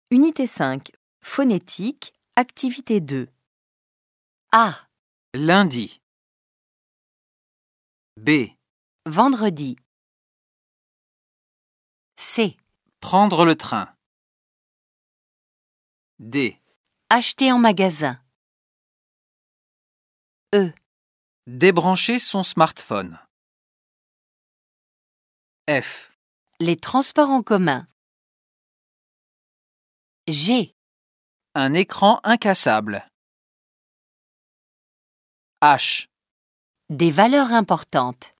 Unité 5. Phonétique. Activité 2. A. Lundi. B. Vendredi. C. Prendre le train. D. Acheter en magasin. E. Débrancher son smartphone. F. Les transports en commun. G. Un écran incassable. H. Des valeurs importantes.